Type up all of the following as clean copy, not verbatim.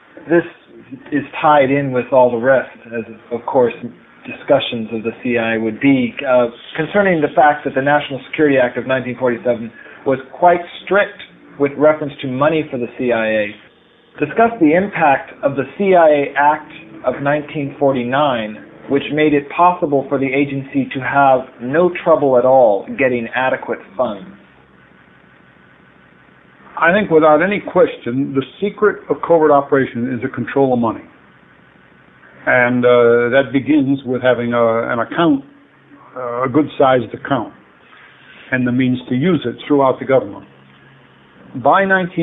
This is tied in with all the rest, as of course discussions of the CIA would be, concerning the fact that the National Security Act of 1947 was quite strict with reference to money for the CIA. Discuss the impact of the CIA Act of 1949, which made it possible for the agency to have no trouble at all getting adequate funds. I think without any question, the secret of covert operation is the control of money. And that begins with having an account, a good-sized account, and the means to use it throughout the government. By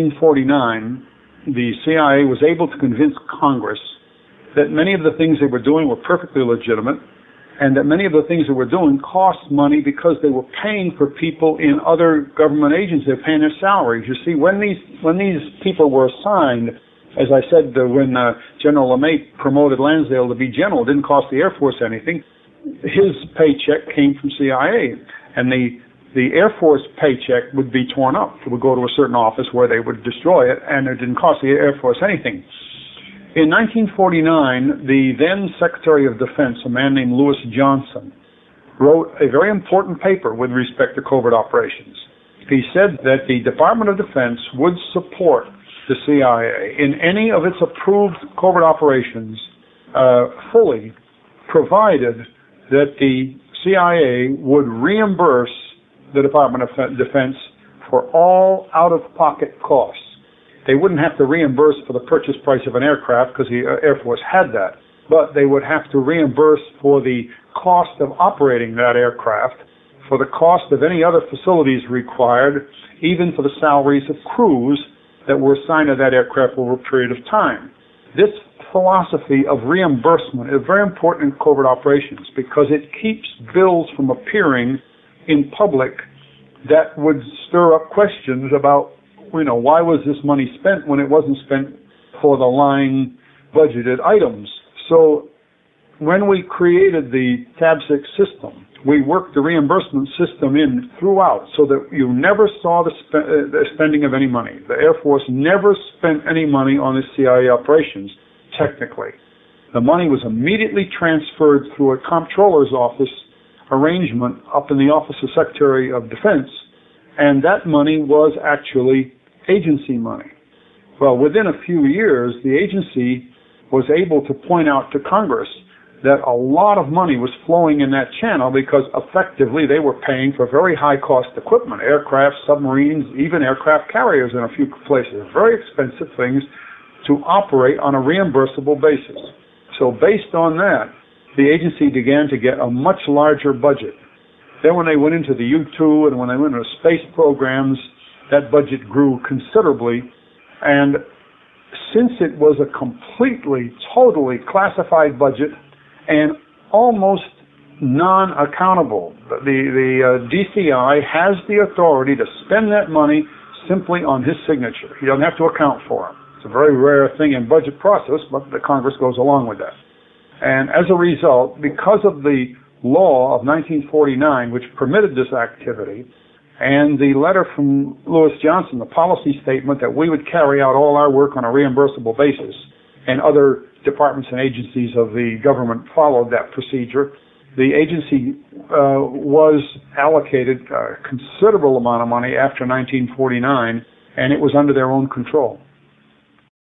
1949, the CIA was able to convince Congress that many of the things they were doing were perfectly legitimate, and that many of the things they were doing cost money because they were paying for people in other government agencies. They were paying their salaries. You see, when these people were assigned, as I said, when General LeMaitre promoted Lansdale to be general, it didn't cost the Air Force anything. His paycheck came from CIA, and the Air Force paycheck would be torn up. It would go to a certain office where they would destroy it, and it didn't cost the Air Force anything. In 1949, the then Secretary of Defense, a man named Lewis Johnson, wrote a very important paper with respect to covert operations. He said that the Department of Defense would support the CIA in any of its approved covert operations fully, provided that the CIA would reimburse the Department of Defense for all out-of-pocket costs. They wouldn't have to reimburse for the purchase price of an aircraft because the Air Force had that, but they would have to reimburse for the cost of operating that aircraft, for the cost of any other facilities required, even for the salaries of crews that were assigned to that aircraft over a period of time. This philosophy of reimbursement is very important in covert operations because it keeps bills from appearing in public that would stir up questions about, why was this money spent when it wasn't spent for the line budgeted items? So when we created the Tab 6 system, we worked the reimbursement system in throughout so that you never saw the spending of any money. The Air Force never spent any money on the CIA operations, technically. The money was immediately transferred through a comptroller's office arrangement up in the Office of Secretary of Defense, and that money was actually agency money. Well, within a few years, the agency was able to point out to Congress that a lot of money was flowing in that channel because effectively they were paying for very high-cost equipment, aircraft, submarines, even aircraft carriers in a few places, very expensive things to operate on a reimbursable basis. So based on that, the agency began to get a much larger budget. Then when they went into the U-2 and when they went into space programs, that budget grew considerably. And since it was a completely, totally classified budget and almost non-accountable, the DCI has the authority to spend that money simply on his signature. He doesn't have to account for it. It's a very rare thing in budget process, but the Congress goes along with that. And as a result, because of the law of 1949, which permitted this activity, and the letter from Lewis Johnson, the policy statement that we would carry out all our work on a reimbursable basis, and other departments and agencies of the government followed that procedure, the agency was allocated a considerable amount of money after 1949, and it was under their own control.